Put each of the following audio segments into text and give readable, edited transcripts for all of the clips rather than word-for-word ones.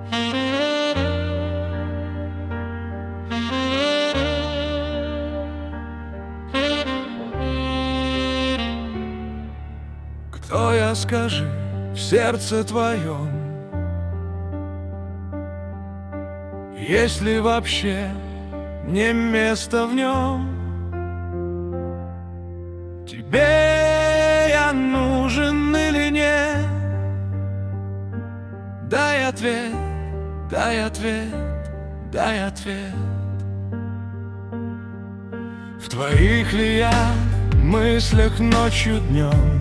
Кто я, скажи, в сердце твоем? Есть ли вообще не место в нем? Тебе я нужен или нет? Дай ответ, дай ответ, дай ответ. В твоих ли я мыслях ночью, днем,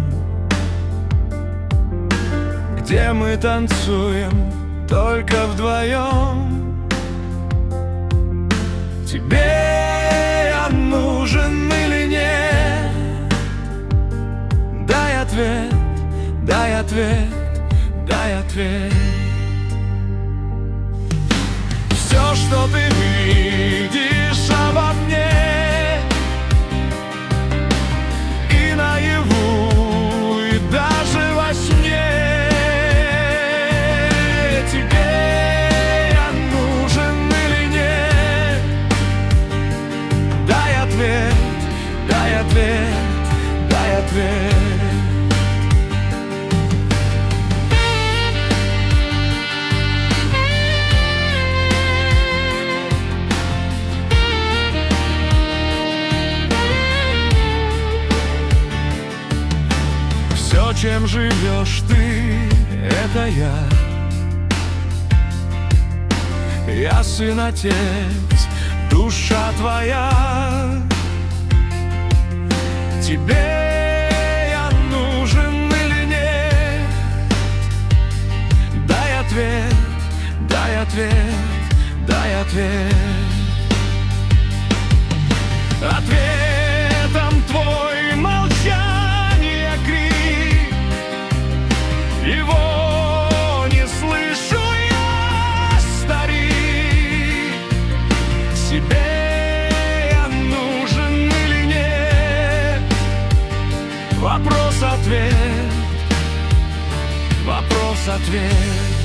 где мы танцуем только вдвоем? Тебе я нужен или нет? Дай ответ, дай ответ, дай ответ. Все, что ты видишь обо мне, и наяву, и даже во сне, тебе я нужен или нет? Дай ответ, дай ответ, дай ответ. Все, чем живешь ты, это я. Я сын, отец, душа твоя. Тебе я нужен или нет? Дай ответ, дай ответ, дай ответ. Ответом твой молчание крик, его не слышу я, старик. Себе я нужен или нет? Вопрос-ответ, вопрос-ответ.